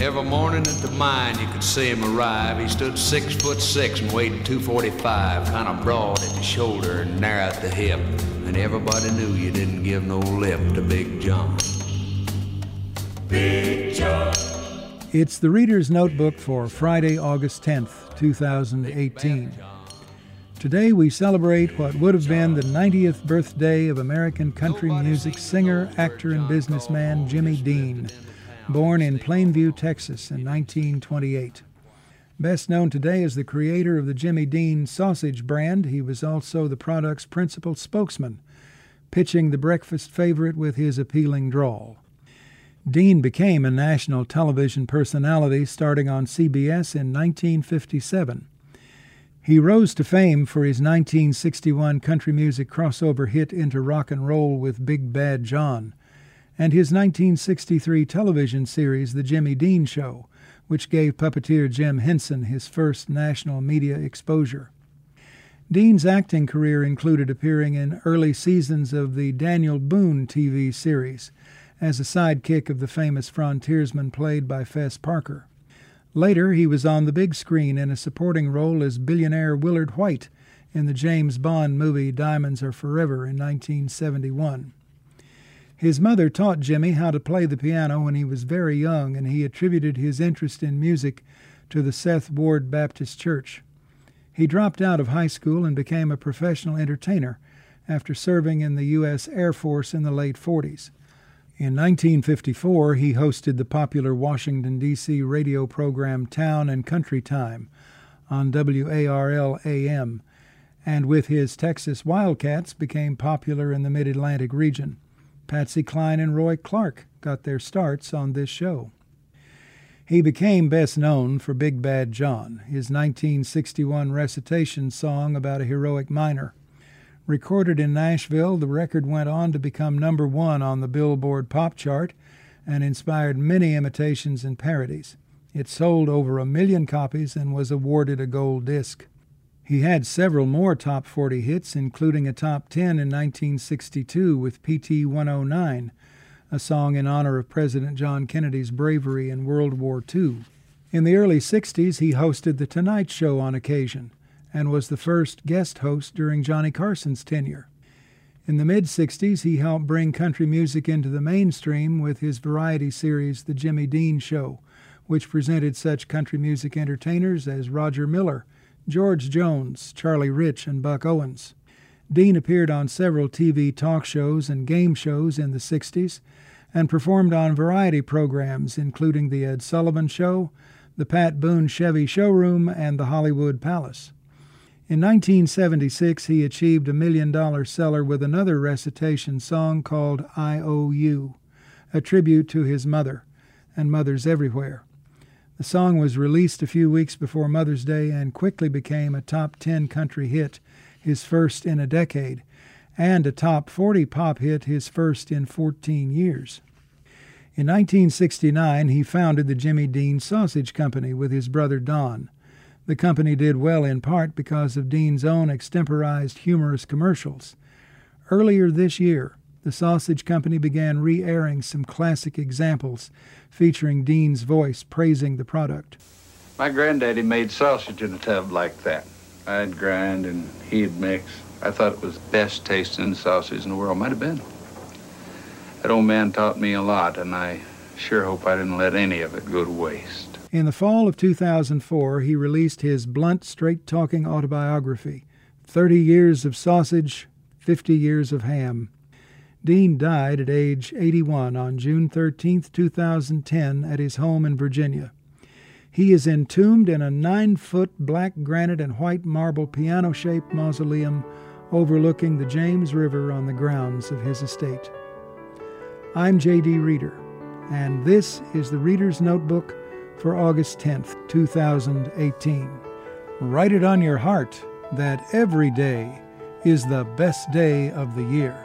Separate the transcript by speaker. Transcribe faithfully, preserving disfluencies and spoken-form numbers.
Speaker 1: Every morning at the mine you could see him arrive. He stood six foot six and weighed two forty-five, kind of broad at the shoulder and narrow at the hip. And everybody knew you didn't give no lip to Big John. Big John.
Speaker 2: It's the Reader's Notebook for Friday, August tenth, two thousand eighteen. Today we celebrate what would have been the ninetieth birthday of American country music singer, actor, and businessman Jimmy Dean, born in Plainview, Texas in nineteen twenty-eight. Best known today as the creator of the Jimmy Dean sausage brand, he was also the product's principal spokesman, pitching the breakfast favorite with his appealing drawl. Dean became a national television personality starting on C B S in nineteen fifty-seven. He rose to fame for his nineteen sixty-one country music crossover hit into rock and roll with Big Bad John, and his nineteen sixty-three television series The Jimmy Dean Show, which gave puppeteer Jim Henson his first national media exposure. Dean's acting career included appearing in early seasons of the Daniel Boone T V series as a sidekick of the famous frontiersman played by Fess Parker. Later, he was on the big screen in a supporting role as billionaire Willard White in the James Bond movie Diamonds Are Forever in nineteen seventy-one. His mother taught Jimmy how to play the piano when he was very young, and he attributed his interest in music to the Seth Ward Baptist Church. He dropped out of high school and became a professional entertainer after serving in the U S Air Force in the late forties. In nineteen fifty-four, he hosted the popular Washington, D C radio program Town and Country Time on W A R L A M, and with his Texas Wildcats became popular in the Mid-Atlantic region. Patsy Cline and Roy Clark got their starts on this show. He became best known for Big Bad John, his nineteen sixty-one recitation song about a heroic miner. Recorded in Nashville, the record went on to become number one on the Billboard pop chart and inspired many imitations and parodies. It sold over a million copies and was awarded a gold disc. He had several more top forty hits, including a top ten in nineteen sixty-two with P T one oh nine, a song in honor of President John Kennedy's bravery in World War Two. In the early sixties, he hosted The Tonight Show on occasion, and was the first guest host during Johnny Carson's tenure. In the mid-sixties, he helped bring country music into the mainstream with his variety series, The Jimmy Dean Show, which presented such country music entertainers as Roger Miller, George Jones, Charlie Rich, and Buck Owens. Dean appeared on several T V talk shows and game shows in the sixties and performed on variety programs including The Ed Sullivan Show, The Pat Boone Chevy Showroom, and The Hollywood Palace. In nineteen seventy-six, he achieved a million-dollar seller with another recitation song called I O U, a tribute to his mother, and mothers everywhere. The song was released a few weeks before Mother's Day and quickly became a top ten country hit, his first in a decade, and a top forty pop hit, his first in fourteen years. In nineteen sixty-nine, he founded the Jimmy Dean Sausage Company with his brother Don. The company did well in part because of Dean's own extemporized humorous commercials. Earlier this year, the Sausage Company began re-airing some classic examples featuring Dean's voice praising the product.
Speaker 3: My granddaddy made sausage in a tub like that. I'd grind and he'd mix. I thought it was the best tasting sausage in the world. Might have been. That old man taught me a lot, and I sure hope I didn't let any of it go to waste.
Speaker 2: In the fall of two thousand four, he released his blunt, straight-talking autobiography, thirty years of Sausage, fifty years of Ham. Dean died at age eighty-one on June thirteenth, two thousand ten, at his home in Virginia. He is entombed in a nine-foot black granite and white marble piano-shaped mausoleum overlooking the James River on the grounds of his estate. I'm J D. Reader, and this is the Reader's Notebook for August tenth, two thousand eighteen. Write it on your heart that every day is the best day of the year.